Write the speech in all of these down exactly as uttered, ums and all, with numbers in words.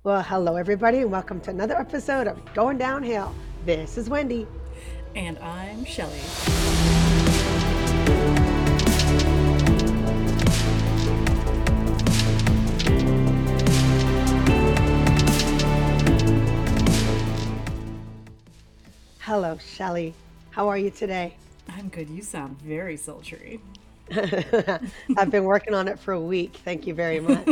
Well, hello, everybody, and welcome to another episode of Going Downhill. This is Wendy. And I'm Shelly. Hello, Shelly. How are you today? I'm good. You sound very sultry. I've been working on it for a week. Thank you very much.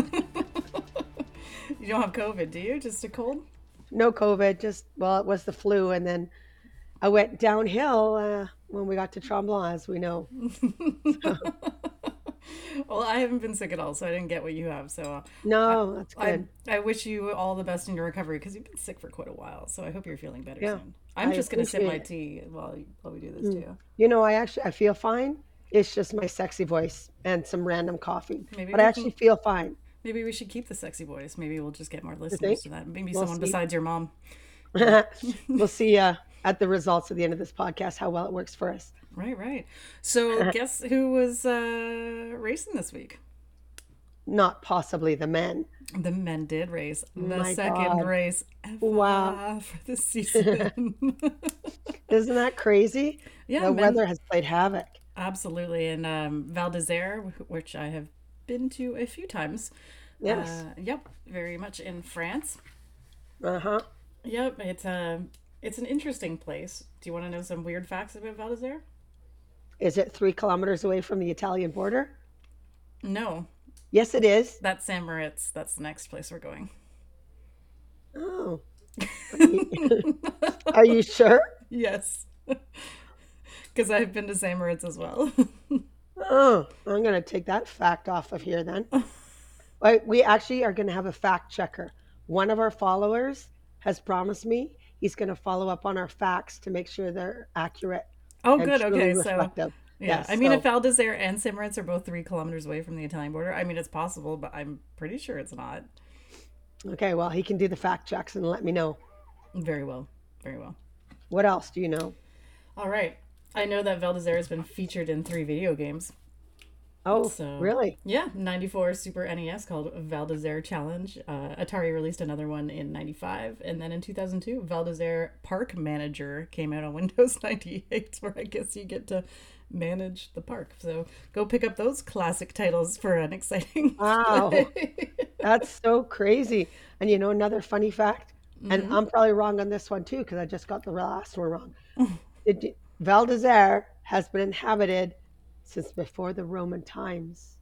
You don't have COVID, do you? Just a cold? No COVID, just, well, it was the flu, and then I went downhill uh, when we got to Tremblant, as we know. So, Well, I haven't been sick at all, so I didn't get what you have. So uh, no, that's I, I good. I wish you all the best in your recovery because you've been sick for quite a while. So I hope you're feeling better Yeah, soon. I'm I just gonna sip appreciate my it. tea while while we do this Mm. too. You know, I actually I feel fine. It's just my sexy voice and some random coughing, Maybe but I we actually can. feel fine. Maybe we should keep the sexy voice. Maybe we'll just get more You think? listeners to that. Maybe We'll someone see. besides your mom. Yeah. We'll see uh, at the results at the end of this podcast how well it works for us. Right, right. So guess who was uh, racing this week? Not possibly the men. The men did race the My second God. race Wow. ever for the season. Isn't that crazy? Yeah, The men, weather has played havoc. absolutely. And um, Val d'Isere, which I have been to a few times. Yes. Uh, yep, very much in France. Uh huh. Yep, it's a it's an interesting place. Do you want to know some weird facts about Val d'Isere? Is it three kilometers away from the Italian border? No, Yes, it is. that's San Moritz. That's the next place we're going. Oh. Are you, are you sure? Yes, because I've been to San Moritz as well. Oh, I'm going to take that fact off of here then. Wait, we actually are going to have a fact checker. One of our followers has promised me he's going to follow up on our facts to make sure they're accurate Oh, and good. truly Okay, so reflective. yeah, I Yes. mean, if So, Val d'Isere and St. Moritz are both three kilometers away from the Italian border, I mean, it's possible, but I'm pretty sure it's not. okay, well, he can do the fact checks and let me know. Very well, very well. What else do you know? All right, I know that Val d'Isere has been featured in three video games. Oh, So really? yeah, ninety-four Super N E S called Val d'Isere Challenge. Uh, Atari released another one in ninety-five, and then in two thousand two, Val d'Isere Park Manager came out on Windows ninety-eight, where I guess you get to manage the park. So go pick up those classic titles for an exciting Wow, play. that's so crazy. And you know, another funny fact, and Hmm. I'm probably wrong on this one too, because I just got the last one wrong. Did you, Val d'Isere has been inhabited since before the Roman times.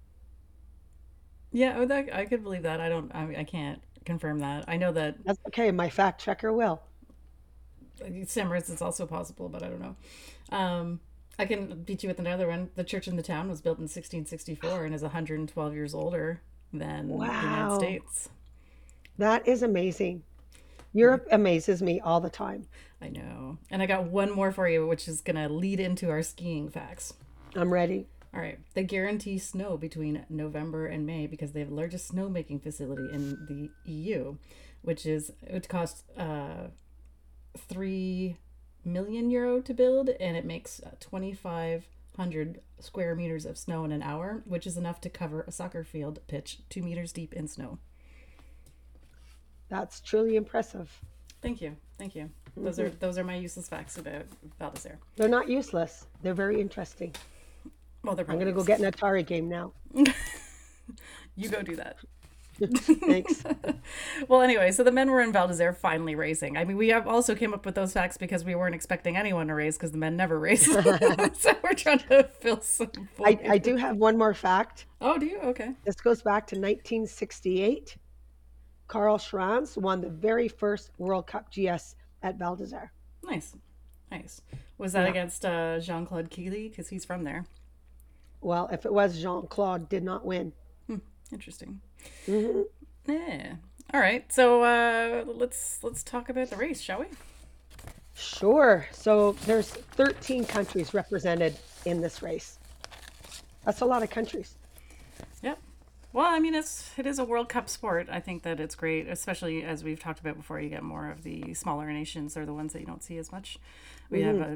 Yeah, oh, that, I could believe that. I don't. I, I can't confirm that. I know that That's okay. My fact checker will. Samurats is also possible, but I don't know. Um, I can beat you with another one. The church in the town was built in sixteen sixty-four and is one hundred twelve years older than the United Wow, States. that is amazing. Europe amazes me all the time. I know. And I got one more for you, which is going to lead into our skiing facts. I'm ready. All right. They guarantee snow between November and May because they have the largest snowmaking facility in the E U, which is, it would cost uh, three million euro to build, and it makes twenty-five hundred square meters of snow in an hour, which is enough to cover a soccer field pitch two meters deep in snow. That's truly impressive. Thank you. Thank you. Those are Hmm. those are my useless facts about Val d'Isere. They're not useless. They're very interesting. Well, they're I'm probably gonna go get useless. an Atari game now. You go do that. Thanks. Well, anyway, so the men were in Val d'Isere finally racing. I mean, we have also came up with those facts because we weren't expecting anyone to race because the men never race. So we're trying to fill some I, I void. do have one more fact. Oh, do you? Okay. This goes back to nineteen sixty-eight. Carl Schranz won the very first World Cup G S at Val d'Isere. Nice. Nice. Was that Yeah. against uh, Jean Claude Keely? Because he's from there. Well, if it was Jean Claude, did not win. Hmm. Interesting. Hmm. Yeah. All right. So uh, let's let's talk about the race, shall we? Sure. So there's thirteen countries represented in this race. That's a lot of countries. Yep. Well, I mean, it's it is a World Cup sport. I think that it's great, especially as we've talked about before. You get more of the smaller nations, are the ones that you don't see as much. We have Hmm. a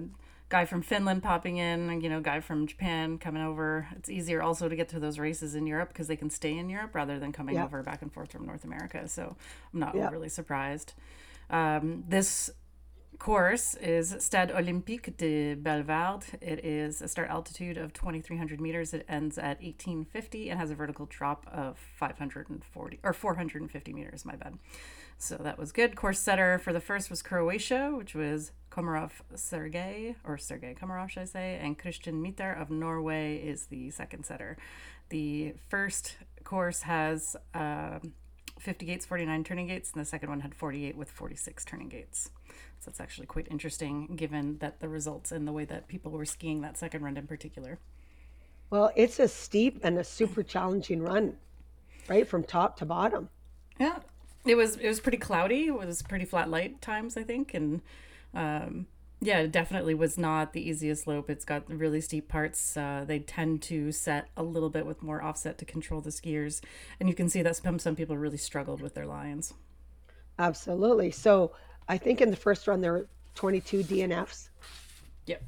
guy from Finland popping in, you know, guy from Japan coming over. It's easier also to get to those races in Europe because they can stay in Europe rather than coming Yeah. over back and forth from North America. So I'm not Yeah. overly surprised. Um, this course is Stade Olympique de Bellewaerde. It is a start altitude of twenty-three hundred meters. It ends at eighteen fifty and has a vertical drop of five hundred forty or four hundred fifty meters. My bad. So that was good. Course setter for the first was Croatia, which was Komarov Sergei, or Sergei Komarov, should I say, and Christian Mitter of Norway is the second setter. The first course has uh, fifty gates, forty-nine turning gates, and the second one had forty-eight with forty-six turning gates. So that's actually quite interesting given that the results and the way that people were skiing that second run in particular. Well, it's a steep and a super challenging run, right from top to bottom. Yeah, it was it was pretty cloudy. It was pretty flat light times, I think, and um, yeah, it definitely was not the easiest slope. It's got really steep parts. Uh, they tend to set a little bit with more offset to control the skiers, and you can see that some some people really struggled with their lines. Absolutely. So I think in the first run there were twenty-two D N Fs. Yep.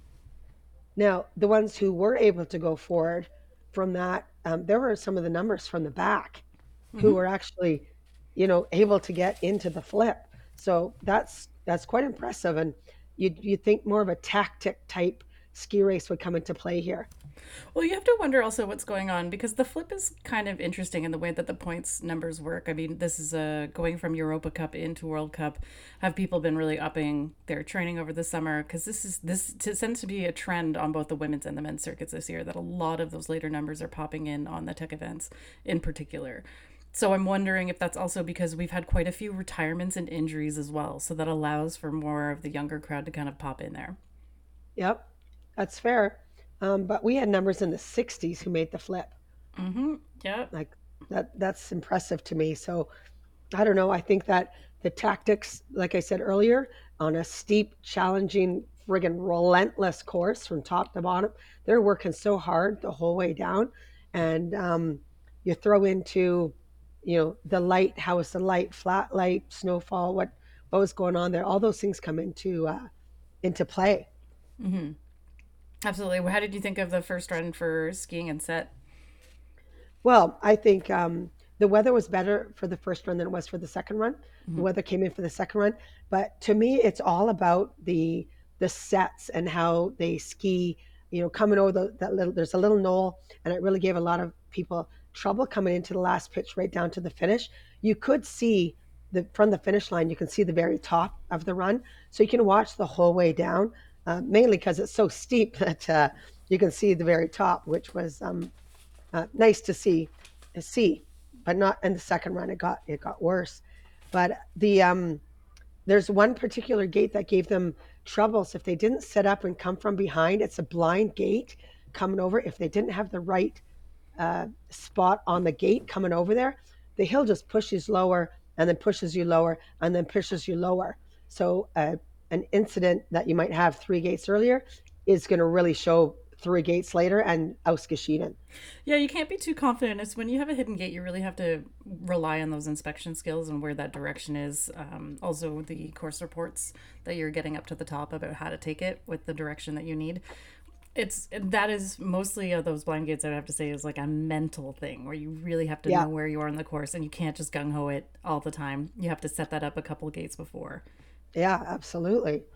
Now, the ones who were able to go forward from that, um, there were some of the numbers from the back who Mm-hmm. were actually, you know, able to get into the flip. So that's that's quite impressive. And you you think more of a tactic type ski race would come into play here. Well, you have to wonder also what's going on because the flip is kind of interesting in the way that the points numbers work. I mean, this is a going from Europa Cup into World Cup. Have people been really upping their training over the summer? Because this is this tends to be a trend on both the women's and the men's circuits this year. That a lot of those later numbers are popping in on the tech events, in particular. So I'm wondering if that's also because we've had quite a few retirements and injuries as well. So that allows for more of the younger crowd to kind of pop in there. Yep, that's fair. Um, but we had numbers in the sixties who made the flip. Mm-hmm. Yeah. Like that that's impressive to me. So I don't know. I think that the tactics, like I said earlier, on a steep, challenging, friggin' relentless course from top to bottom, they're working so hard the whole way down. And um, you throw into, you know, the light, how is the light, flat light, snowfall, what what was going on there? All those things come into uh, into play. Mm-hmm. Absolutely. Well, how did you think of the first run for skiing and set? Well, I think um, the weather was better for the first run than it was for the second run. The Mm-hmm. weather came in for the second run, but to me, it's all about the the sets and how they ski. You know, coming over the, that little, there's a little knoll, and it really gave a lot of people trouble coming into the last pitch right down to the finish. You could see the from the finish line, you can see the very top of the run, so you can watch the whole way down. Uh, mainly because it's so steep that uh, you can see the very top, which was um, uh, nice to see see but not in the second run. It got it got worse. But the um there's one particular gate that gave them troubles. If they didn't set up and come from behind, it's a blind gate coming over. If they didn't have the right uh, spot on the gate coming over there, the hill just pushes lower and then pushes you lower and then pushes you lower. So uh, an incident that you might have three gates earlier is going to really show three gates later and ausgeschieden. Yeah, you can't be too confident. It's when you have a hidden gate, you really have to rely on those inspection skills and where that direction is. Um, also, the course reports that you're getting up to the top about how to take it with the direction that you need. It's that is mostly of those blind gates. I would have to say is like a mental thing where you really have to Yeah. know where you are in the course and you can't just gung ho it all the time. You have to set that up a couple of gates before. Yeah, absolutely.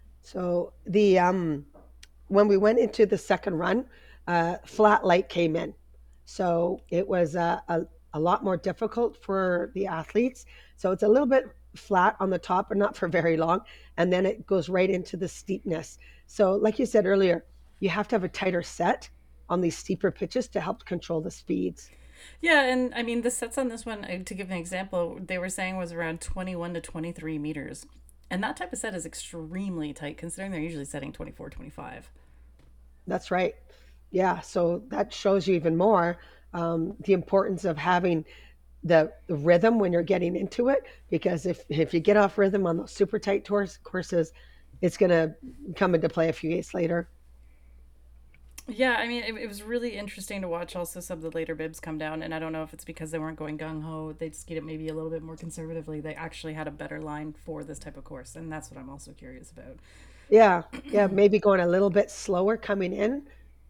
So the um when we went into the second run, uh, flat light came in. So it was a, a, a lot more difficult for the athletes. So it's a little bit flat on the top, but not for very long. And then it goes right into the steepness. So, like you said earlier, you have to have a tighter set on these steeper pitches to help control the speeds. Yeah, and I mean the sets on this one, uh, to give an example, they were saying was around twenty-one to twenty-three meters. And that type of set is extremely tight considering they're usually setting twenty-four, twenty-five. That's right. Yeah. So that shows you even more um, the importance of having the, the rhythm when you're getting into it, because if if you get off rhythm on those super tight tours courses, it's going to come into play a few days later. Yeah, I mean, it, it was really interesting to watch also some of the later bibs come down. And I don't know if it's because they weren't going gung ho, they skied it maybe a little bit more conservatively. They actually had a better line for this type of course. And that's what I'm also curious about. Yeah, yeah, maybe going a little bit slower coming in.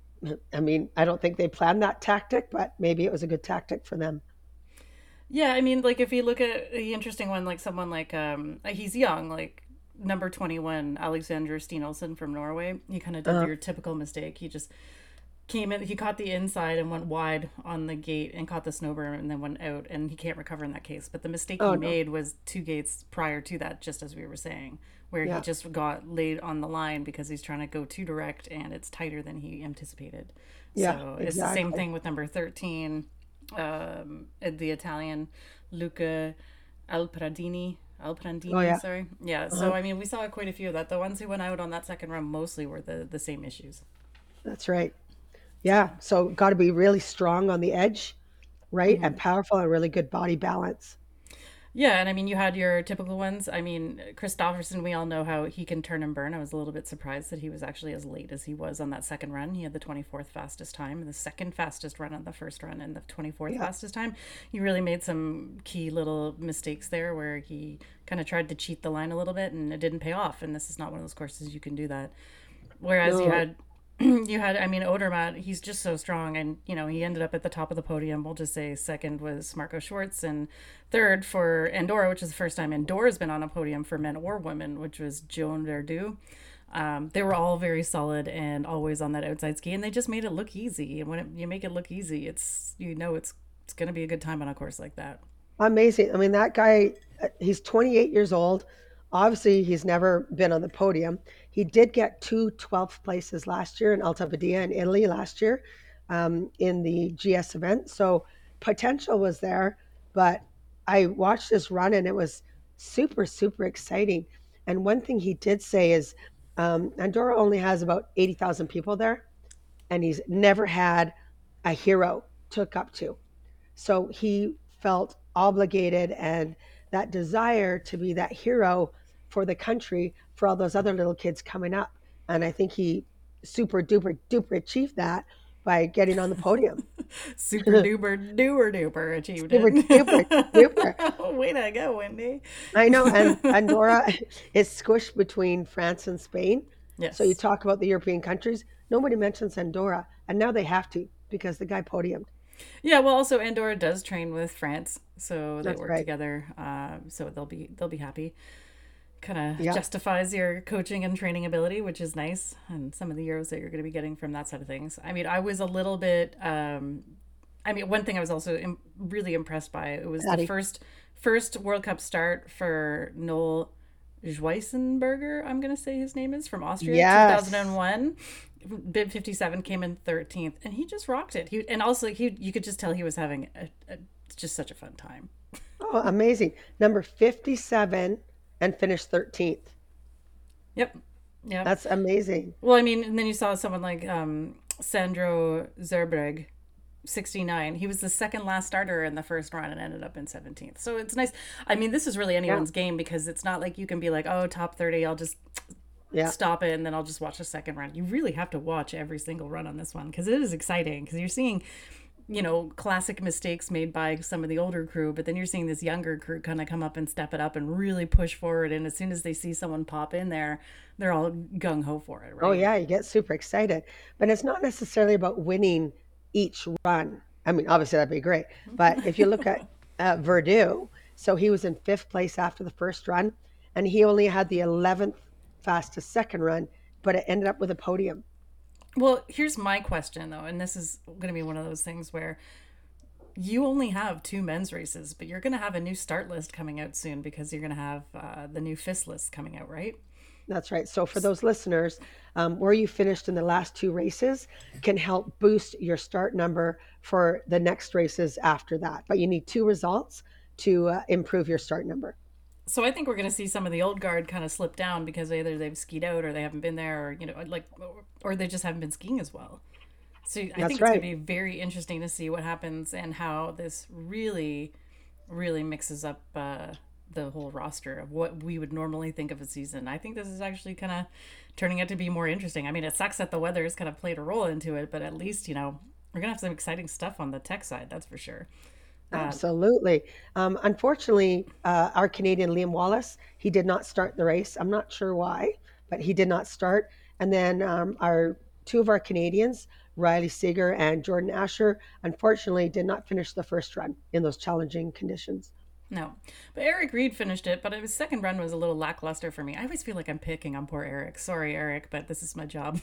I mean, I don't think they planned that tactic, but maybe it was a good tactic for them. Yeah, I mean, like if you look at the interesting one, like someone like um, he's young, like number twenty one, Alexander Steenolsen from Norway. He kind of did Uh, your typical mistake. He just came in, he caught the inside and went wide on the gate and caught the snowberm and then went out, and he can't recover in that case. But the mistake oh he no, made was two gates prior to that, just as we were saying, where he yeah, just got laid on the line because he's trying to go too direct and it's tighter than he anticipated. yeah, So it's the same exactly. thing with number thirteen, um, the Italian Luca Alpradini. Oh Alprandini, yeah, sorry. Yeah, so uh-huh. I mean, we saw quite a few of that. The ones who went out on that second run mostly were the, the same issues. That's right. Yeah, so got to be really strong on the edge, right, and powerful and really good body balance. Yeah, and I mean, you had your typical ones. I mean, Christofferson, we all know how he can turn and burn. I was a little bit surprised that he was actually as late as he was on that second run. He had the twenty-fourth fastest time, the second fastest run on the first run, and the twenty-fourth Yeah, fastest time. He really made some key little mistakes there where he kind of tried to cheat the line a little bit and it didn't pay off. And this is not one of those courses you can do that. Whereas you no, had you had, I mean, Odermatt, he's just so strong. And, you know, he ended up at the top of the podium. We'll just say second was Marco Schwartz, and third for Andorra, which is the first time Andorra's been on a podium for men or women, which was Joan Verdu. Um, they were all very solid and always on that outside ski, and they just made it look easy. And when it, you make it look easy, it's, you know, it's, it's going to be a good time on a course like that. amazing. I mean, that guy, uh, he's twenty-eight years old. Obviously, he's never been on the podium. He did get two twelfth places last year in Alta Badia in Italy last year, um, in the G S event. So potential was there, but I watched his run and it was super, super exciting. And one thing he did say is um, Andorra only has about eighty thousand people there, and he's never had a hero to look up to. So he felt obligated and that desire to be that hero for the country for all those other little kids coming up. And I think he super duper duper achieved that by getting on the podium. Super duper duper duper achieved Super duper duper. it. Way to go, Wendy. I know. And Andorra is squished between France and Spain. So you Yes. talk about the European countries, nobody mentions Andorra. And now they have to because the guy podiumed. Yeah, well, also Andorra does train with France, so they That's work right. together. Uh, so they'll be they'll be happy. Kind of Yeah. justifies your coaching and training ability, which is nice, and some of the euros that you're going to be getting from that side of things. I mean, I was a little bit. Um, I mean, one thing I was also Im- really impressed by, it was the Patty. first first World Cup start for Noel Schweisenberger. I'm going to say his name is from Austria, Yes. two thousand one. Bib fifty-seven came in thirteenth, and he just rocked it. He and also he you could just tell he was having a, a, just such a fun time. Oh, amazing. Number fifty-seven and finished thirteenth. Yep, yep. That's amazing. Well, I mean, and then you saw someone like um, Sandro Zerbreg, sixty-nine. He was the second last starter in the first run and ended up in seventeenth. So it's nice. I mean, this is really Yeah. anyone's game because it's not like you can be like, oh, top thirty, I'll just Yeah. stop it and then I'll just watch the second run. You really have to watch every single run on this one because it is exciting because you're seeing, you know, classic mistakes made by some of the older crew, but then you're seeing this younger crew kind of come up and step it up and really push forward. And as soon as they see someone pop in there, they're all gung ho for it, Oh, right? yeah. You get super excited. But it's not necessarily about winning each run. I mean, obviously, that'd be great. But if you look at uh, Verdu, so he was in fifth place after the first run, and he only had the eleventh fastest second run, but it ended up with a podium. Well, here's my question though, and this is going to be one of those things where you only have two men's races, but you're going to have a new start list coming out soon because you're going to have uh, the new FIS list coming out, right? That's right. So for those listeners, um, where you finished in the last two races can help boost your start number for the next races after that. But you need two results to uh, improve your start number. So I think we're going to see some of the old guard kind of slip down because either they've skied out or they haven't been there, or you know, like, or they just haven't been skiing as well. So I That's think it's going right. to be very interesting to see what happens and how this really, really mixes up uh, the whole roster of what we would normally think of a season. I think this is actually kind of turning out to be more interesting. I mean, it sucks that the weather has kind of played a role into it, but at least, you know, we're going to have some exciting stuff on the tech side, that's for sure. Uh, Absolutely. Um, unfortunately, uh, our Canadian Liam Wallace, he did not start the race. I'm not sure why, but he did not start. And then um, our two of our Canadians, Riley Seeger and Jordan Asher, unfortunately did not finish the first run in those challenging conditions. No. But Eric Reed finished it, but his second run was a little lackluster for me. I always feel like I'm picking on poor Eric. Sorry, Eric, but this is my job.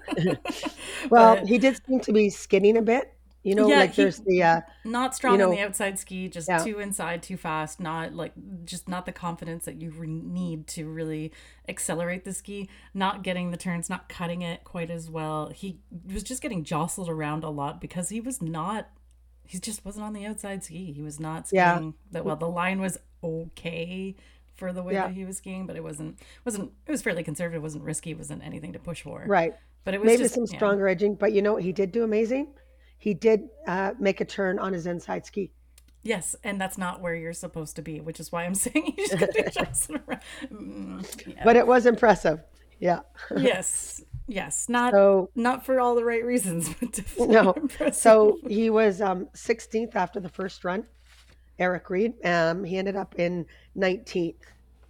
Well, But he did seem to be skinning a bit. You know, yeah, like he there's the, uh, not you strong on the know, outside ski, just yeah, too inside, too fast, not like just not the confidence that you re- need to really accelerate the ski, not getting the turns, not cutting it quite as well. He was just getting jostled around a lot because he was not he just wasn't on the outside ski. He was not yeah, skiing that well. The line was okay for the way yeah, that he was skiing, but it wasn't wasn't it was fairly conservative, wasn't risky, wasn't anything to push for. right. But it was Maybe just some yeah. stronger edging, but you know what he did do amazing? He did uh, make a turn on his inside ski. Yes, and that's not where you're supposed to be, which is why I'm saying you just gotta adjust it around. Mm, yeah. But it was impressive. Yeah. Yes. Yes. Not So, not for all the right reasons, but definitely no. impressive. So he was um, sixteenth after the first run, Eric Reed. Um, he ended up in nineteenth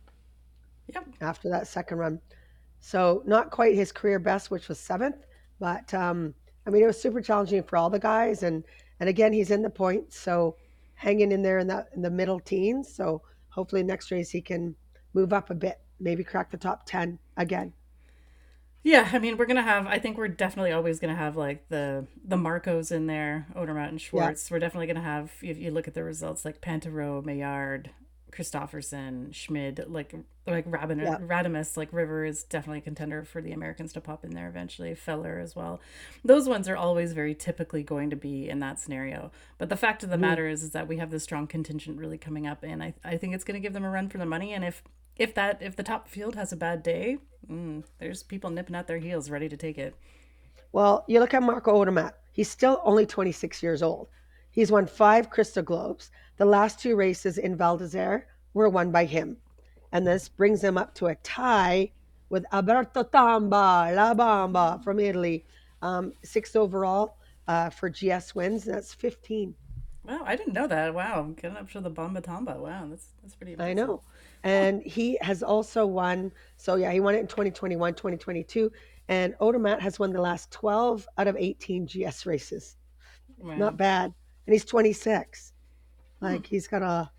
Yep. after that second run. So not quite his career best, which was seventh, but um, I mean it was super challenging for all the guys, and and again he's in the points, so hanging in there in the in the middle teens. So hopefully next race he can move up a bit, maybe crack the top ten again. Yeah, I mean, we're gonna have. I think we're definitely always gonna have like the the Marcos in there, Odermatt and Yeah. Schwartz. We're definitely gonna have. If you look at the results, like Pantero, Maillard, Christofferson, Schmid, like like Yeah. Rabin, Radimus, like River is definitely a contender for the Americans to pop in there eventually. Feller as well. Those ones are always very typically going to be in that scenario. But the fact of the Mhm. matter is, is that we have this strong contingent really coming up, and I I think it's gonna give them a run for the money. And if if that if the top field has a bad day, mm, there's people nipping at their heels ready to take it. Well, you look at Marco Odermatt. He's still only twenty-six years old. He's won five Crystal Globes. The last two races in Val d'Isere were won by him. And this brings him up to a tie with Alberto Tamba, La Bamba from Italy. Um, sixth overall uh, for G S wins. That's fifteen. Wow, I didn't know that. Wow, getting up to the Bomba Tamba. Wow, that's that's pretty I impressive. know. Huh. And he has also won. So, yeah, he won it in twenty twenty-one, twenty twenty-two. And Odermatt has won the last twelve out of eighteen G S races. Not Wow. bad. And he's twenty-six. Hmm. Like he's got a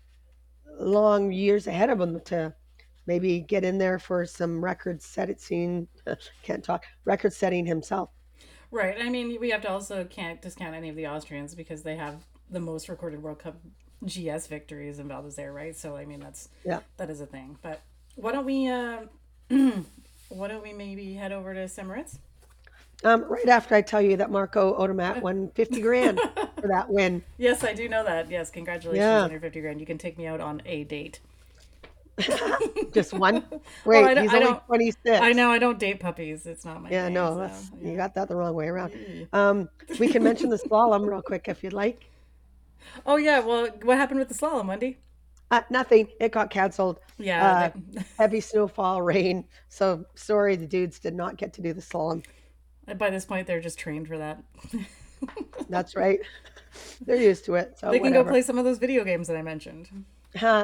long years ahead of him to maybe get in there for some record setting. Can't talk record setting himself. Right. I mean, we have to also can't discount any of the Austrians because they have the most recorded World Cup G S victories in Val d'Isere, right? So I mean, that's Yeah. that is a thing. But why don't we uh, why don't we maybe head over to Semmeritz? Um, right after I tell you that Marco Odermatt won fifty grand for that win. Yes, I do know that. Yes, congratulations on Yeah. your fifty grand. You can take me out on a date. Just one. Well, I Wait, don't, he's I only don't, I twenty-six. know I don't date puppies. It's not my Yeah, thing. no, So that's you yeah. got that the wrong way around. Yeah. Um, we can mention the slalom real quick if you'd like. Oh yeah. Well, what happened with the slalom, Wendy? Uh, nothing. It got canceled. Yeah. Uh, They, heavy snowfall, rain. So sorry, the dudes did not get to do the slalom. by this point, they're just trained for that. That's right. They're used to it. So They can go whatever. play some of those video games that I mentioned. Huh.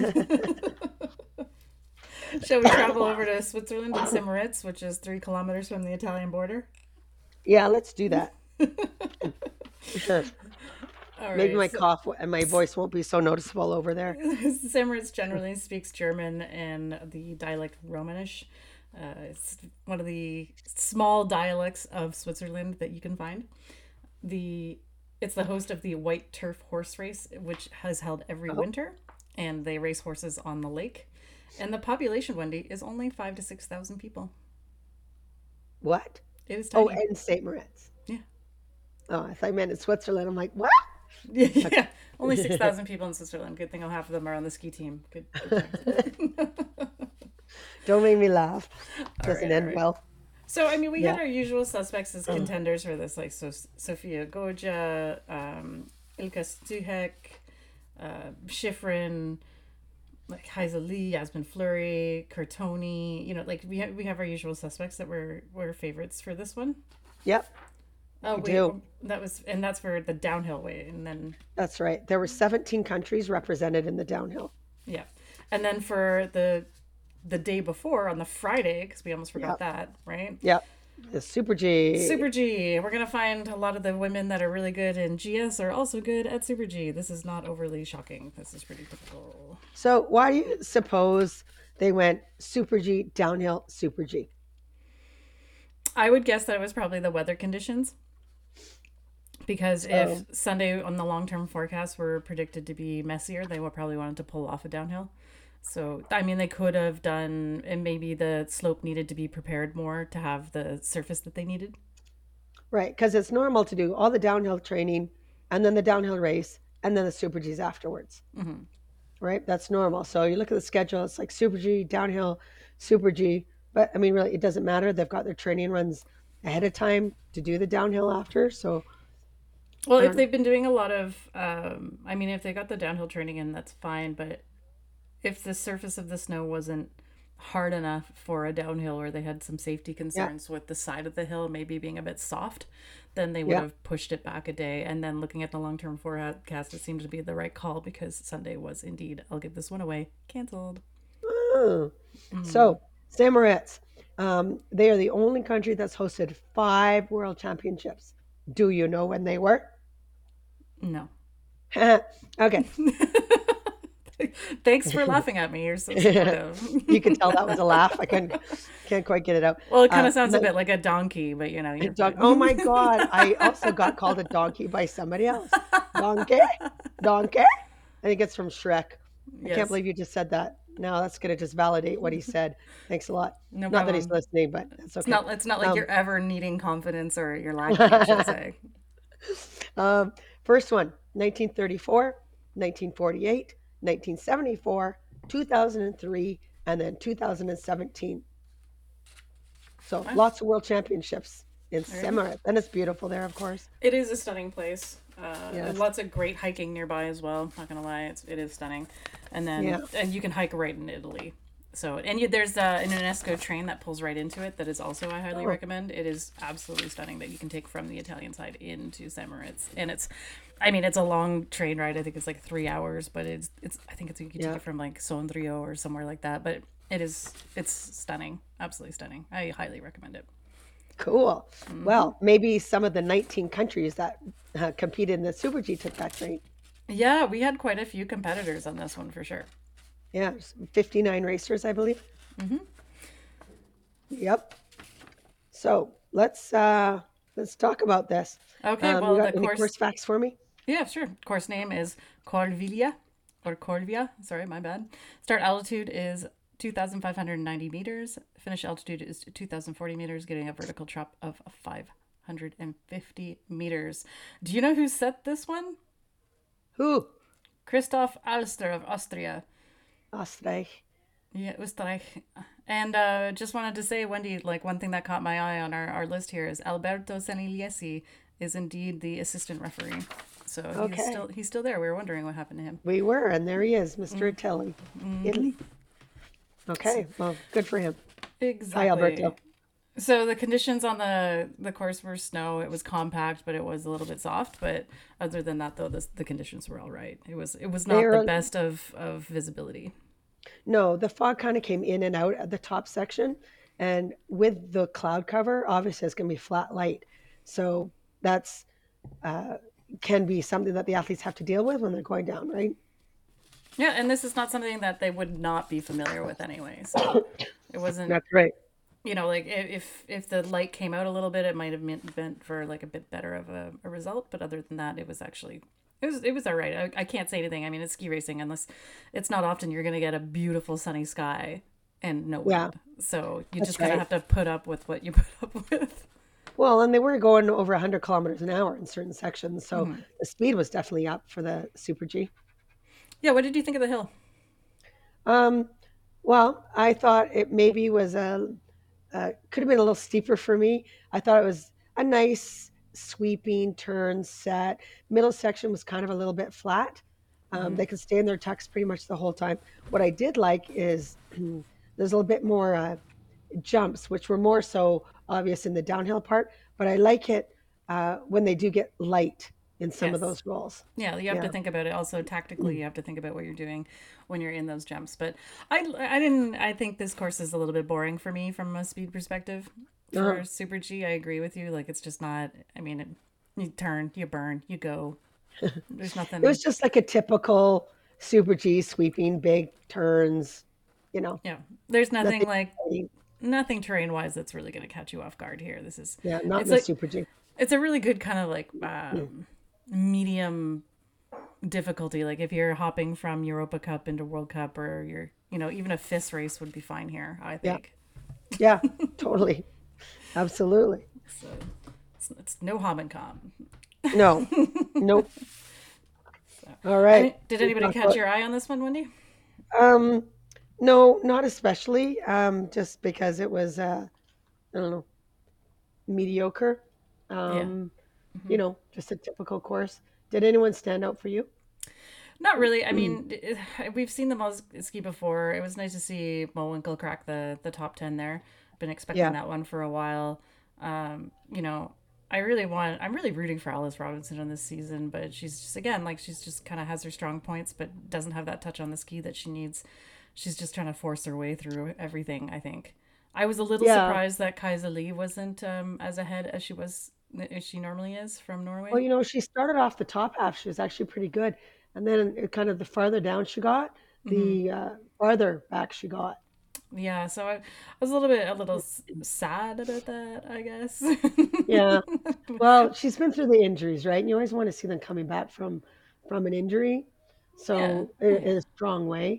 Shall we travel over to Switzerland and Simmeritz, which is three kilometers from the Italian border? Yeah, let's do that. All Maybe right. my So, cough and my voice won't be so noticeable over there. Simmeritz generally speaks German and the dialect Romanish. Uh, it's one of the small dialects of Switzerland that you can find. The it's the host of the White Turf Horse Race, which has held every Oh, winter, and they race horses on the lake. And the population, Wendy, is only five to six thousand people. what? It is Oh, tiny. and Saint Moritz. Yeah, Oh, I thought you meant in Switzerland. I'm like, what? yeah. Only six thousand people in Switzerland. Good thing half of them are on the ski team. Good, good times. Don't make me laugh. All Doesn't right, all end right. well. So, I mean, we had Yeah. our usual suspects as contenders for this, like so- Sophia Goja, um, Ilka Stuhek, uh, Schifrin, like Heisa Lee, Yasmin Fleury, Cartoni. You know, like we have we have our usual suspects that were were favorites for this one. Yep, Oh we wait, do. that was and that's for the downhill way, and then That's right. There were seventeen countries represented in the downhill. yeah, and then for the the day before on the Friday, because we almost Yeah. forgot that, right? Yeah. The Super G. Super G. We're gonna find a lot of the women that are really good in G S are also good at Super G. This is not overly shocking. This is pretty typical. So why do you suppose they went Super G downhill Super G? I would guess that it was probably the weather conditions. Because if So Sunday on the long term forecast were predicted to be messier, they would probably wanted to pull off a downhill. So, I mean, they could have done, and maybe the slope needed to be prepared more to have the surface that they needed. right, because it's normal to do all the downhill training and then the downhill race and then the Super Gs afterwards. Hmm. Right? That's normal. So you look at the schedule, it's like Super G, downhill, Super G. But I mean, really, it doesn't matter. They've got their training runs ahead of time to do the downhill after. So Well, I if don't know. they've been doing a lot of, um, I mean, if they got the downhill training in, that's fine. But if the surface of the snow wasn't hard enough for a downhill or they had some safety Yeah. concerns with the side of the hill maybe being a bit soft, then they would Yeah. have pushed it back a day. And then looking at the long term forecast, it seemed to be the right call because Sunday was indeed, I'll give this one away, canceled. Oh. Mm, So, San Moritz, um, they are the only country that's hosted five world championships. Do you know when they were? no. Okay. Thanks for laughing at me. You're so supportive. You could tell that was a laugh. I couldn't, can't quite get it out. Well, it kind Uh, of sounds a bit like a donkey, but you know, you're Dog. Oh fine. my God. I also got called a donkey by somebody else. Donkey? Donkey? I think it's from Shrek. I can't Yes, believe you just said that. Now that's going to just validate what he said. Thanks a lot. no Not that he's problem. listening, but that's It's okay. not. It's not like Um, you're ever needing confidence or you're lacking it, should I say? um, First one, nineteen thirty-four, nineteen forty-eight, nineteen seventy-four, two thousand three, and then two thousand seventeen. So Okay. lots of world championships in There you go. Semirith. And it's beautiful there, of course. It is a stunning place. Uh, and Yes. lots of great hiking nearby as well. Not gonna lie, it's it is stunning. And then Yeah. and you can hike right in Italy. So and you, there's uh, an UNESCO train that pulls right into it. That is also I highly Oh, recommend. It is absolutely stunning that you can take from the Italian side into Samoritz, and it's, I mean, it's a long train ride. I think it's like three hours, but it's it's I think it's you can take yeah. it from like Sondrio or somewhere like that. But it is it's stunning, absolutely stunning. I highly recommend it. Cool. Hmm. Well, maybe some of the nineteen countries that uh, competed in the Super G took that train. Yeah, we had quite a few competitors on this one for sure. Yeah, there's fifty-nine racers, I believe. Hmm. Yep. So let's uh, let's talk about this. Okay, Um, you well, the got any course, course facts for me? yeah, sure. Course name is Corviglia or Corvia. Sorry, my bad. Start altitude is two thousand five hundred ninety meters. Finish altitude is two thousand forty meters, getting a vertical drop of five hundred fifty meters. Do you know who set this one? Who? Christoph Alster of Austria. Österreich. Yeah, Österreich. And uh, just wanted to say, Wendy, like one thing that caught my eye on our, our list here is Alberto Sanigliesi is indeed the assistant referee. So he's Okay. still he's still there. We were wondering what happened to him. We were, and there he is, mister Italy, Hmm. Italy. Okay. Well, good for him. Hi, Exactly. Alberto. So the conditions on the the course were snow. It was compact, but it was a little bit soft. But other than that, though, the the conditions were all right. It was it was They not the are best of of visibility. no, the fog kind of came in and out at the top section, and with the cloud cover, obviously it's going to be flat light. So that's uh, can be something that the athletes have to deal with when they're going down, right? Yeah, and this is not something that they would not be familiar with anyway. So it wasn't, That's right. you know, like if if the light came out a little bit, it might have meant, been for like a bit better of a, a result. But other than that, it was actually it was it was all right. I, I can't say anything. I mean, it's ski racing, unless it's not often you're gonna get a beautiful sunny sky and no Yeah, wind. So you that's just kind of right. have to put up with what you put up with. Well, and they were going over one hundred kilometers an hour in certain sections, so Mhm. the speed was definitely up for the Super G. Yeah, what did you think of the hill? Um, well, I thought it maybe was a uh, could have been a little steeper for me. I thought it was a nice sweeping turn set. Middle section was kind of a little bit flat. Um, Hmm. they could stay in their tucks pretty much the whole time. What I did like is there's a little bit more uh, jumps, which were more so obvious in the downhill part. But I like it uh, when they do get light. in some of Yes. those roles. Yeah, you have to Yeah. think about it. Also, tactically, you have to think about what you're doing when you're in those jumps. But I, I didn't. I think this course is a little bit boring for me from a speed perspective. Uh-huh. For Super G, I agree with you. Like, it's just not. I mean, it, you turn, you burn, you go. There's It nothing. was just like a typical Super G sweeping big turns, you know, Yeah, there's nothing nothing like exciting. nothing terrain wise that's really going to catch you off guard here. This is. Yeah, not in It's the like Super G. it's a really good kind of like Mm. um, medium difficulty. Like if you're hopping from Europa Cup into World Cup, or you're, you know, even a F I S race would be fine here, I Yeah, think. yeah, totally. Absolutely. So it's, it's no Hobbit Comp. No, nope. So, All any, right. did We anybody talked catch about, your eye on this one, Wendy? um, no, not especially. Um, just because it was, uh, I don't know, mediocre. Yeah. Um, you know, just a typical course. Did anyone stand out for you? Not really. I mean, it- we've seen them all ski before. It was nice to see Mowinkle crack the the top ten there. Been expecting Yeah, that one for a while. Um, you know, I really want. I'm really rooting for Alice Robinson on this season, but she's just again like she's just kind of has her strong points, but doesn't have that touch on the ski that she needs. She's just trying to force her way through everything. I think. I was a little yeah. surprised that Kaisa Lee wasn't um, as ahead as she was as she normally is from Well, Norway. you know, she started off the top half. She was actually pretty good, and then it kind of the farther down she got, the uh, farther back she got. Yeah, so I, I was a little bit a little s- sad about that, I guess. Yeah. Well, she's been through the injuries, right? And you always want to see them coming back from from an injury, Yeah, so in, yeah. in a strong way.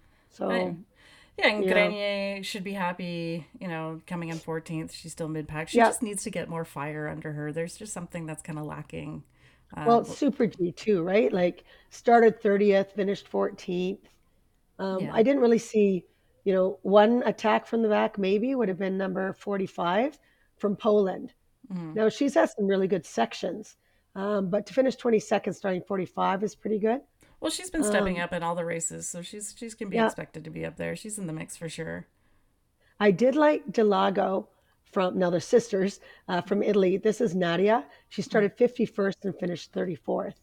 I, So yeah, and yeah, Grenier should be happy, you know, coming in fourteenth. She's still mid pack. She yeah. just needs to get more fire under her. There's just something that's kind of lacking. Well, Um, it's Super G too, right? Like started thirtieth, finished fourteenth. Um, yeah. I didn't really see, you know, one attack from the back. Maybe would have been number forty-five from Poland. Mm. Now she's had some really good sections, um, but to finish twenty-second, starting forty-five is pretty good. Well, she's been stepping Um, up in all the races, so she's she's can be yeah, expected to be up there. She's in the mix for sure. I did like Delago from now they're sisters uh, from Italy. This is Nadia. She Mm. started fifty-first and finished thirty-fourth.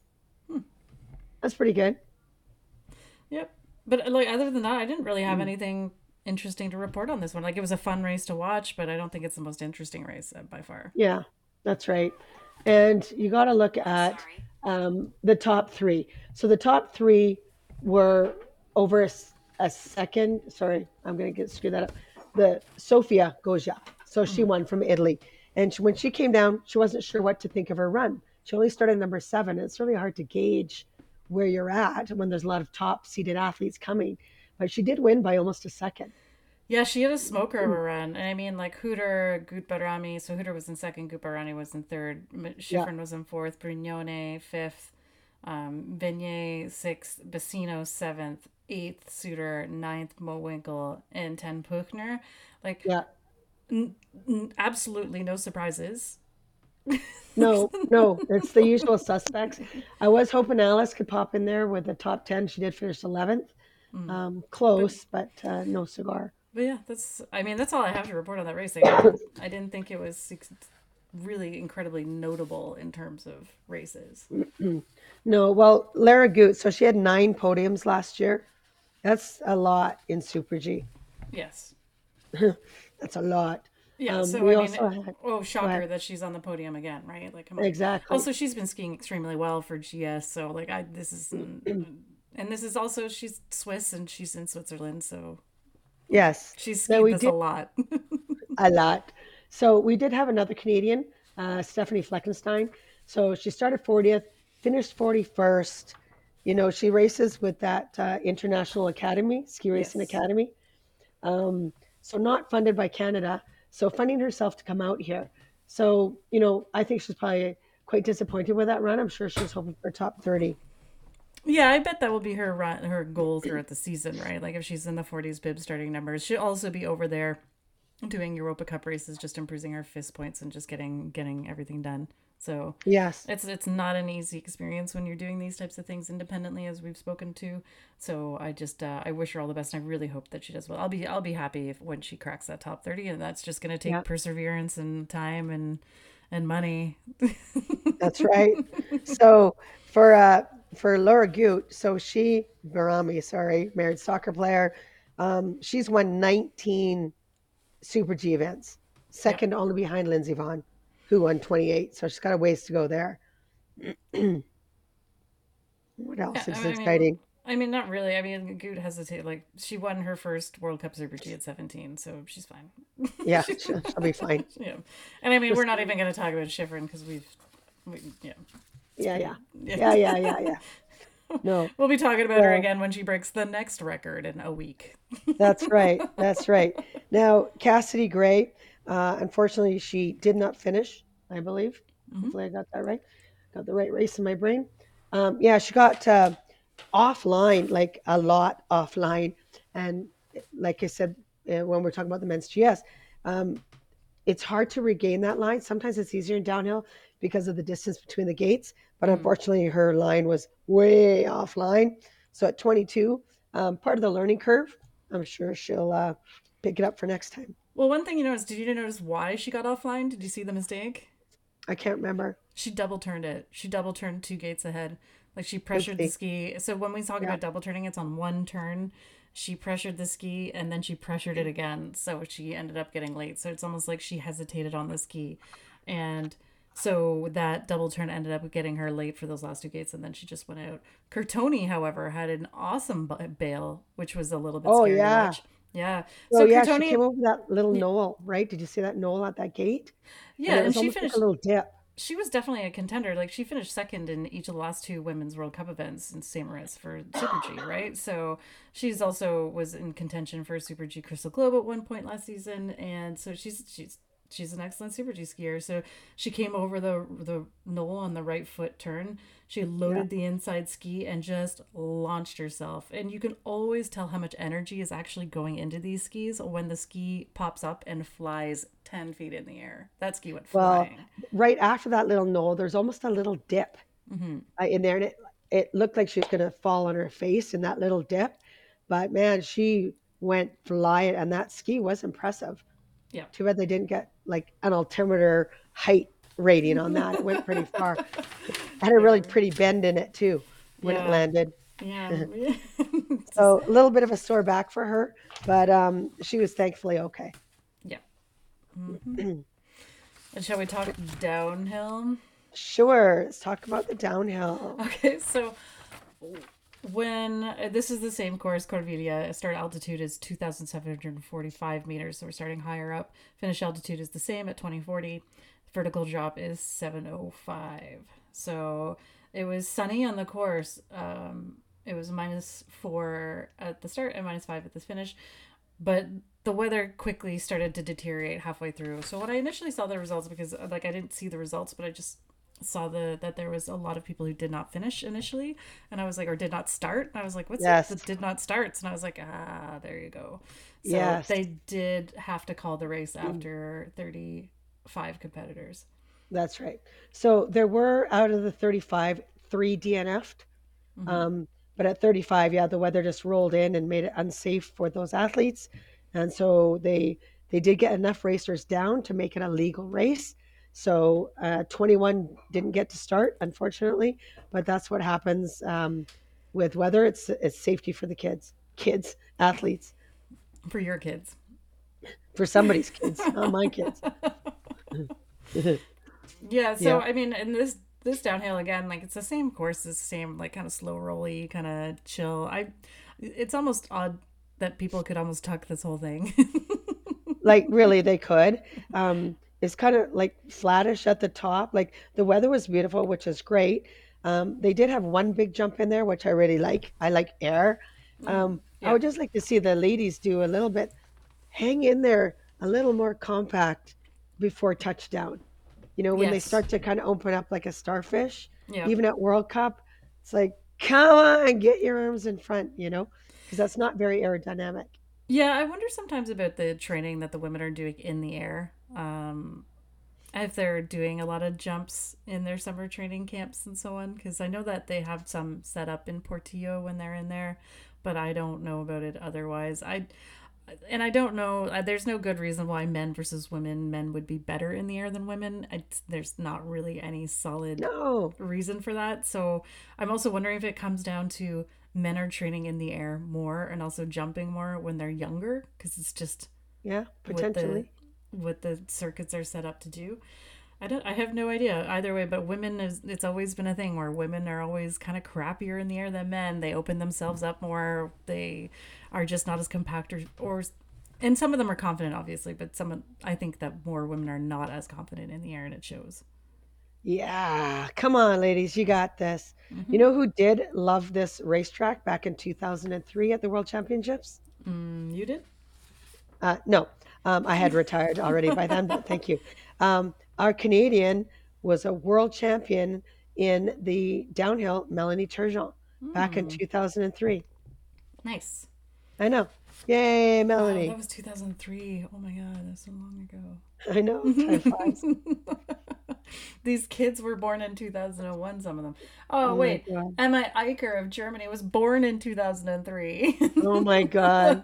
That's pretty good. Yep. But like other than that, I didn't really have Mm. anything interesting to report on this one. Like it was a fun race to watch, but I don't think it's the most interesting race uh, by far. Yeah, that's right. And you got to look at um, the top three. So the top three were over a, s- a second. Sorry, I'm going to get screw that up. The Sofia Goggia. So she Mm. won from Italy. And she, when she came down, she wasn't sure what to think of her run. She only started number seven. It's really hard to gauge where you're at when there's a lot of top seeded athletes coming. But she did win by almost a second. Yeah, she had a smoker of a run. And I mean, like Hooter, Gutbarami. So Hooter was in second, Gutbarami was in third. M- Yeah, Schifrin was in fourth, Brignone fifth, um, Beignet sixth, Bassino seventh, eighth, Suter ninth, Mowinkle, and ten Puchner. Like, yeah. n- n- absolutely no surprises. No, no, it's the usual suspects. I was hoping Alice could pop in there with the top ten. She did finish eleventh. Mm. Um, But close, but uh, no cigar. but yeah, that's. I mean, that's all I have to report on that race. Like, I didn't. I didn't think it was really incredibly notable in terms of races. No, well, Lara Goot, so she had nine podiums last year. That's a lot in Super G. Yes. That's a lot. Yeah. Um, So I we mean, also had, oh, go ahead. shocker that she's on the podium again, right? Like, come on. Exactly. Also, she's been skiing extremely well for G S. So like, I this is, and this is also she's Swiss and she's in Switzerland, so Yes. she's Now skied we this did a lot. a lot. So we did have another Canadian, uh, Stephanie Fleckenstein. So she started fortieth, finished forty-first. You know, she races with that uh, International Academy, Ski Racing Yes. Academy. Um, so not funded by Canada. So funding herself to come out here. So, you know, I think she's probably quite disappointed with that run. I'm sure she was hoping for top thirty. Yeah, I bet that will be her run, her goal throughout the season, right? Like if she's in the forties bib starting numbers, she'll also be over there doing Europa Cup races, just improving her F I S points and just getting getting everything done. So Yes. it's it's not an easy experience when you're doing these types of things independently, as we've spoken to. So I just uh, I wish her all the best. And I really hope that she does well. I'll be I'll be happy if when she cracks that top thirty, and that's just going to take Yeah. perseverance and time and and money. That's right. So for uh for Laura Goot, so she Barami, sorry, married soccer player. Um, she's won nineteen Super G events, Yep. second only behind Lindsey Vonn, who won twenty-eight. So she's got a ways to go there. What Yeah, else is I mean, exciting? I mean, not really. I mean, Goot hesitated. Like, she won her first World Cup Super G at seventeen, so she's fine. Yeah, She- she'll, she'll be fine. yeah, and I mean, we're Just not even going to talk about Schifrin because we've, we, yeah, it's yeah, yeah, pretty. Yeah. yeah, yeah, yeah, yeah. No, We'll be talking about her so again when she breaks the next record in a week. that's right. That's right. Now, Cassidy Gray, uh, unfortunately, she did not finish, I believe. Hmm. Hopefully, I got that right. Got the right race in my brain. Um, yeah, she got uh, offline, like a lot offline. And like I said, uh, when we're talking about the men's G S, um, it's hard to regain that line. Sometimes it's easier in downhill because of the distance between the gates. But Mm. unfortunately, her line was way offline. So at twenty-two, um, part of the learning curve, I'm sure she'll uh, pick it up for next time. Well, one thing you noticed, did you notice why she got offline? Did you see the mistake? I can't remember. She double turned it. She double turned two gates ahead. Like she pressured the Oopsie. ski. So when we talk Yeah. about double turning, it's on one turn. She pressured the ski and then she pressured it again. So she ended up getting late. So it's almost like she hesitated on the ski. And so that double turn ended up getting her late for those last two gates and then she just went out. Curtoni, however, had an awesome bail, which was a little bit Oh, scary to yeah. watch. Yeah. Well, So yeah, she Curtoni, came over that little knoll, right? Did you see that knoll at that gate? And yeah, it and was she almost like a finished little dip. she was definitely a contender. Like she finished second in each of the last two women's World Cup events in Saint Moritz for Super G, right? So she's also was in contention for Super G Crystal Globe at one point last season, and so she's she's she's an excellent Super G skier. So she came over the the knoll on the right foot turn. She Yeah. loaded the inside ski and just launched herself. And you can always tell how much energy is actually going into these skis when the ski pops up and flies ten feet in the air. That ski went Well, flying. right after that little knoll, there's almost a little dip Hmm. uh, in there, and it it looked like she was gonna fall on her face in that little dip, but man, she went flying, and that ski was impressive. Yeah. Too bad they didn't get like an altimeter height rating on that. It went pretty far. It had a really Yeah. pretty bend in it too when it Yeah. landed. Yeah. Just, So a little bit of a sore back for her, but um, she was thankfully okay. yeah. And shall we talk downhill? Sure, let's talk about the downhill. Okay, so when uh, this is the same course, Corviglia, start altitude is two thousand seven hundred forty-five meters, so we're starting higher up. Finish altitude is the same at twenty forty. Vertical drop is seven oh five. So it was sunny on the course. Um, it was minus four at the start and minus five at the finish. But the weather quickly started to deteriorate halfway through. So when I initially saw the results, because like I didn't see the results, but I just saw the that there was a lot of people who did not finish initially, and I was like, or did not start. And I was like, what's it? The Yes, did not starts, and I was like, ah, there you go. So yes, they did have to call the race after thirty-five competitors. that's right. So there were out of the thirty-five, three D N F'd. Hmm. Um, but at thirty-five, yeah, the weather just rolled in and made it unsafe for those athletes. And so they they did get enough racers down to make it a legal race. So uh, twenty-one didn't get to start, unfortunately, but that's what happens um, with weather. It's it's safety for the kids, kids, athletes, For your kids. for somebody's kids, not my kids. Yeah, so Yeah. I mean, in this this downhill again, like it's the same course, it's the same like kind of slow rolly, kind of chill. I, it's almost odd that people could almost tuck this whole thing. Like really they could. Um, it's kind of like flattish at the top. Like the weather was beautiful, which is great. Um, they did have one big jump in there, which I really like. I like air. Mm, Um, I yeah. would just like to see the ladies do a little bit, hang in there a little more compact before touchdown. You know, when they Yes. start to kind of open up like a starfish, Yeah. even at World Cup, it's like, come on, get your arms in front, you know, because that's not very aerodynamic. Yeah, I wonder sometimes about the training that the women are doing in the air. Um, if they're doing a lot of jumps in their summer training camps and so on, because I know that they have some set up in Portillo when they're in there, but I don't know about it otherwise. I and I don't know. uh, There's no good reason why men versus women, men would be better in the air than women. It's, there's not really any solid No. reason for that. So I'm also wondering if it comes down to men are training in the air more and also jumping more when they're younger, because it's just Yeah, what the potentially. what the circuits are set up to do. I don't. I have no idea either way. But women is. It's always been a thing where women are always kind of crappier in the air than men. They open themselves up more. They are just not as compact or, or and some of them are confident, obviously. But some, of- I think that more women are not as confident in the air, and it shows. Yeah, come on, ladies, you got this. You Mm-hmm. know who did love this racetrack back in two thousand three at the World Championships? Mm, you did. Uh, no, um, I had retired already by then, but thank you. Um, our Canadian was a world champion in the downhill, Melanie Turgeon, back in Mm, two thousand three. nice. I know. Yay, Wow, that Melanie. was two thousand three. Oh my god, that's so long ago. I know. Time flies. These kids were born in two thousand one, some of them. Oh, Oh my wait. God. Emma Eicher of Germany was born in two thousand three. Oh my God.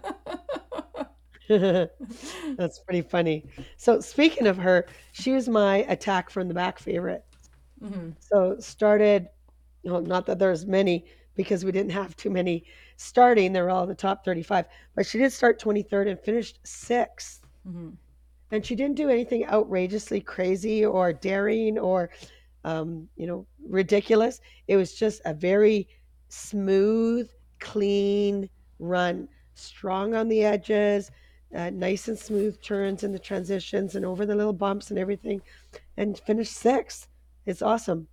That's pretty funny. So speaking of her, she was my attack from the back favorite. Hmm. So started, well, not that there's many because we didn't have too many starting. They were all the top thirty-five, but she did start twenty-third and finished sixth. Hmm. And she didn't do anything outrageously crazy or daring or, um, you know, ridiculous. It was just a very smooth, clean run, strong on the edges, uh, nice and smooth turns in the transitions and over the little bumps and everything, and finished sixth. It's awesome.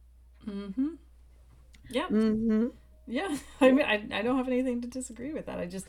Hmm. Yeah. Hmm. Yeah. I mean, I, I don't have anything to disagree with that. I just,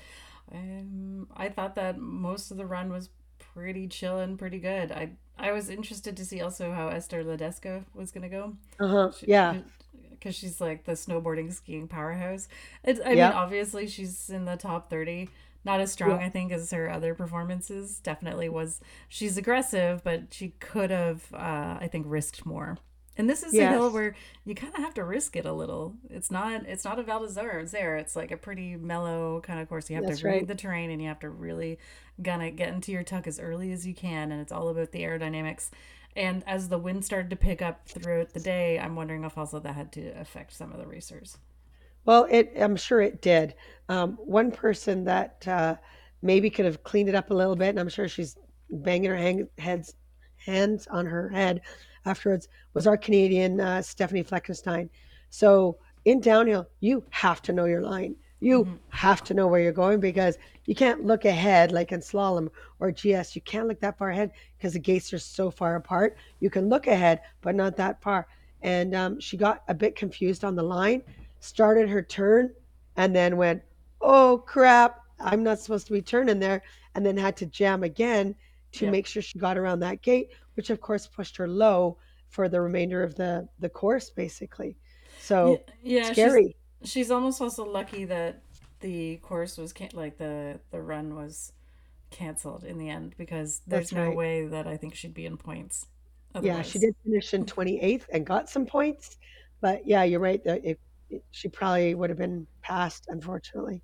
um, I thought that most of the run was pretty chill and pretty good. I, I was interested to see also how Esther Ledesca was going to go. Uh huh. She, Yeah. because she's like the snowboarding skiing powerhouse. It's, I mean, Yep. obviously she's in the top thirty. Not as Yeah. strong, I think, as her other performances. Definitely was. She's aggressive, but she could have, uh, I think, risked more. And this is a hill Yes. where you kind of have to risk it a little. It's not. It's not a Val d'Isère. There, it's like a pretty mellow kind of course. You have to That's read right. the terrain, and you have to really gonna get into your tuck as early as you can. And it's all about the aerodynamics. And as the wind started to pick up throughout the day, I'm wondering if also that had to affect some of the racers. Well, it. I'm sure it did. Um, one person that uh, maybe could have cleaned it up a little bit, and I'm sure she's banging her hang, heads hands on her head afterwards, was our Canadian uh, Stephanie Fleckenstein. So in downhill, you have to know your line. You Mm-hmm. have to know where you're going because you can't look ahead like in slalom or G S. You can't look that far ahead because the gates are so far apart. You can look ahead, but not that far. And um, she got a bit confused on the line, started her turn, and then went, "Oh crap, I'm not supposed to be turning there," and then had to jam again to Yep. make sure she got around that gate, which of course pushed her low for the remainder of the the course, basically. Yeah. So Yeah. She's scary. she's almost also lucky that the course was can- like the the run was canceled in the end because there's That's no right. way that I think she'd be in points Yeah, she otherwise. did finish in twenty-eighth and got some points, but yeah, you're right. That it, it, she probably would have been passed, unfortunately.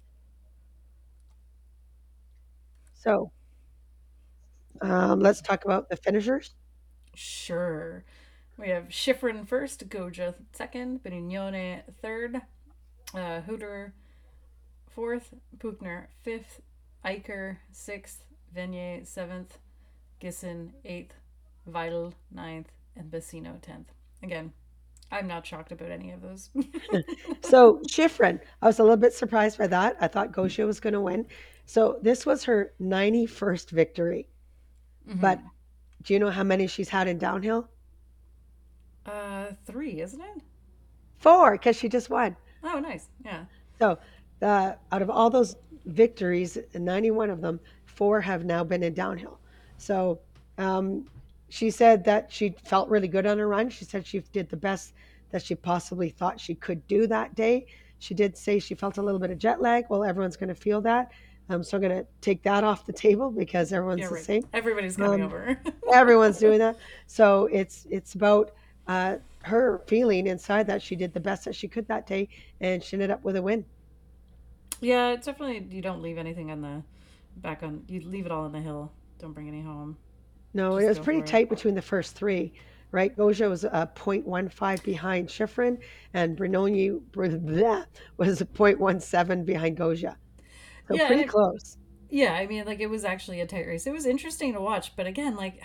So um, let's talk about the finishers. Sure. We have Schifrin first, Goja second, Benignone third, uh, Hooter fourth, Puchner fifth, Eicher sixth, Venier seventh, Gisson eighth, Vidal ninth, and Bassino tenth. Again, I'm not shocked about any of those. So Schifrin, I was a little bit surprised by that. I thought Gosha was going to win. So this was her ninety-first victory. But Mm-hmm. do you know how many she's had in downhill? Uh, three, isn't it? Four, because she just won. Oh, nice. Yeah. So uh, out of all those victories, ninety-one of them, four have now been in downhill. So um, she said that she felt really good on her run. She said she did the best that she possibly thought she could do that day. She did say she felt a little bit of jet lag. Well, everyone's going to feel that. Um, so I'm going to take that off the table because Yeah, everyone's the right. same. Everybody's coming Um, over. Everyone's doing that. So it's it's about uh, her feeling inside that she did the best that she could that day, and she ended up with a win. Yeah, it's definitely, you don't leave anything on the back on. You leave it all on the hill. Don't bring any home. No, it Just was go pretty for it. tight between the first three, right? Goja was a point one five behind Schifrin, and Brinoni bleh, was a point one seven behind Goja. So Yeah, and pretty it, close. yeah, I mean, like it was actually a tight race. It was interesting to watch, but again, like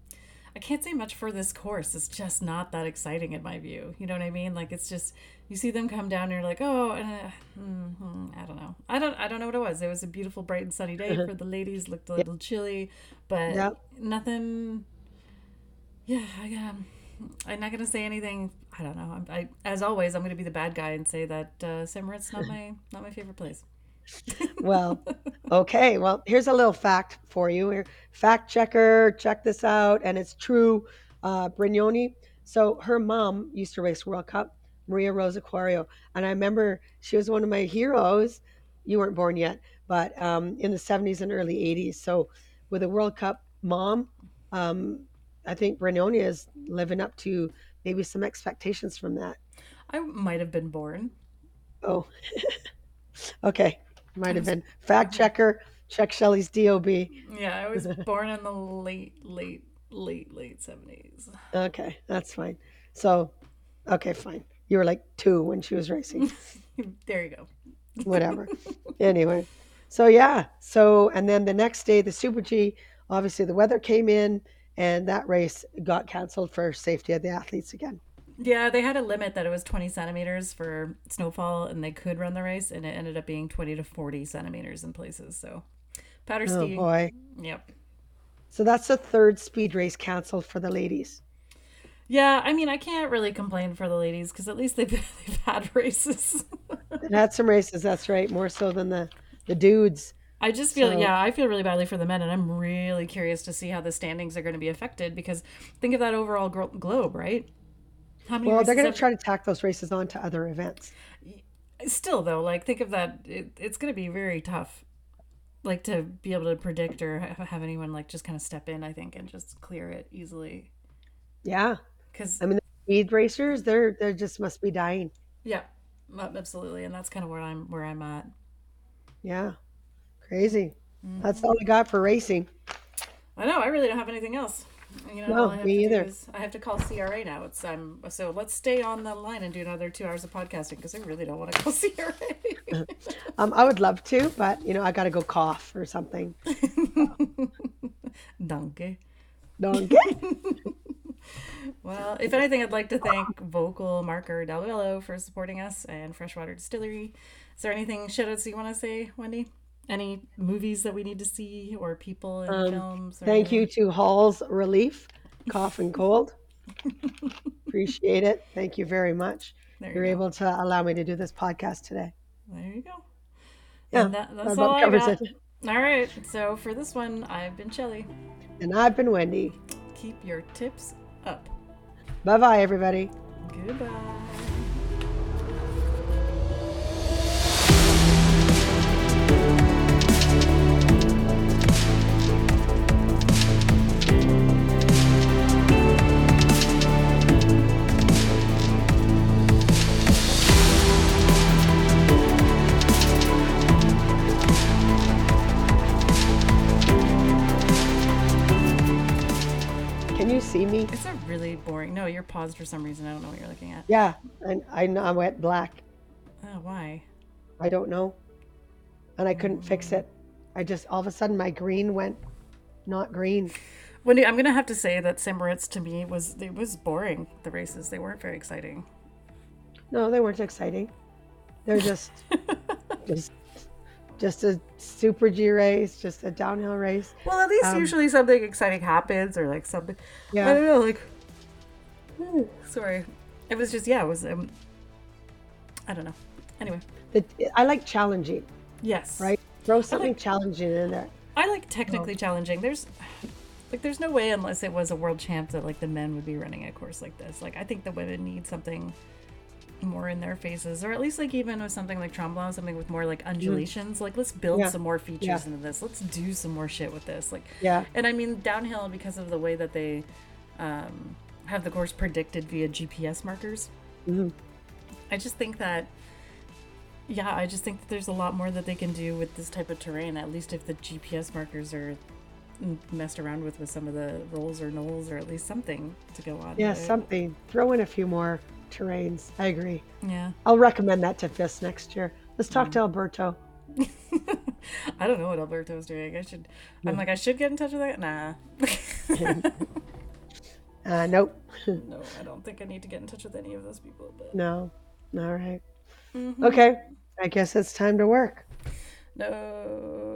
I can't say much for this course. It's just not that exciting in my view. You know what I mean? Like it's just you see them come down and you're like, oh, uh, mm, mm, I don't know. I don't. I don't know what it was. It was a beautiful, bright and sunny day for the ladies. Looked a Yeah, little chilly, but yeah. nothing. Yeah, I um, I'm not gonna say anything. I don't know. I'm, I, as always, I'm gonna be the bad guy and say that uh, Saint-Moritz not my not my favorite place. Well, okay. Well, here's a little fact for you. Here, fact checker, check this out, and it's true. Uh, Brignoni. So her mom used to race World Cup, Maria Rosa Aquario, and I remember she was one of my heroes. You weren't born yet, but um, in the seventies and early eighties. So with a World Cup mom, um, I think Brignoni is living up to maybe some expectations from that. I might have been born. Oh, okay. Might I have was been fact mhm. checker. Check Shelley's D O B. Yeah, I was born in the late, late, late, late seventies. Okay, that's fine. So, okay, fine. You were like two when she was racing. There you go. Whatever. Anyway, so yeah. So, and then the next day, the Super G, obviously the weather came in and that race got canceled for safety of the athletes again. Yeah, they had a limit that it was twenty centimeters for snowfall and they could run the race, and it ended up being twenty to forty centimeters in places. So, powder Oh ski. boy. Yep. So that's the third speed race canceled for the ladies. Yeah, I mean, I can't really complain for the ladies because at least they've, they've had races. It had some races, that's right, more so than the the dudes. I just feel, So, yeah, I feel really badly for the men, and I'm really curious to see how the standings are going to be affected because think of that overall gro- globe, right? How many well, they're races going to have try to tack those races onto other events. still though? Like, think of that. It, it's going to be very tough, like to be able to predict or ha- have anyone like just kind of step in. I think and just clear it easily Yeah. because I mean, the speed racers, they're they just must be dying. yeah, absolutely, and that's kind of where I'm where I'm at. Yeah, crazy. That's all I got for racing. I know. I really don't have anything else. You know, all I No, have to me do either. is I have to call C R A now. It's um so let's stay on the line and do another two hours of podcasting because I really don't want to call C R Um, I would love to, but you know, I got to go cough or something. A. Donkey. Donkey. Well, if anything, I'd like to thank Vocal Marker Del Bello for supporting us and Freshwater Distillery. Is there anything shoutouts you want to say, Wendy? Any movies that we need to see or people in Um, films or thank you anything? to Hall's Relief, cough and cold. Appreciate it. Thank you very much. There you You're go. able to allow me to do this podcast today. There you go. Yeah, And that, that that's all about I covers it. got. All right. So for this one, I've been Shelly. And I've been Wendy. Keep your tips up. Bye bye, everybody. Goodbye. Can you see me? It's a really boring. No, you're paused for some reason. I don't know what you're looking at. Yeah, and I know I went black. Oh, why? I don't know. And I couldn't fix it. I just, all of a sudden, my green went not green. Wendy, I'm gonna have to say that Saint Moritz to me was it was boring. The races they weren't very exciting. No, they weren't exciting. They're just, just, just a super G race, just a downhill race. Well, at least Um, usually something exciting happens or like something. I Yeah, don't know, like. Ooh, sorry, it was just yeah. It was um. I don't know. Anyway, the, I like challenging, yes. right? Throw I something like challenging in there. I like technically challenging. There's like there's no way unless it was a world champ that like the men would be running a course like this. Like I think the women need something more in their faces, or at least like even with something like Tremblant, something with more like undulations. Like let's build Yeah, some more features yeah, into this. Let's do some more shit with this. Like, yeah. and I mean downhill because of the way that they um, have the course predicted via G P S markers. Mhm. I just think that Yeah, I just think that there's a lot more that they can do with this type of terrain. At least if the G P S markers are messed around with with some of the rolls or knolls, or at least something to go on. Yeah, Right? something. Throw in a few more terrains. I agree. Yeah. I'll recommend that to Fist next year. Let's talk Mm. to Alberto. I don't know what Alberto's doing. I should. I'm like, I should get in touch with that. Nah. uh, nope. No, I don't think I need to get in touch with any of those people. But No. All right. mm-hmm. Okay. I guess it's time to work. No.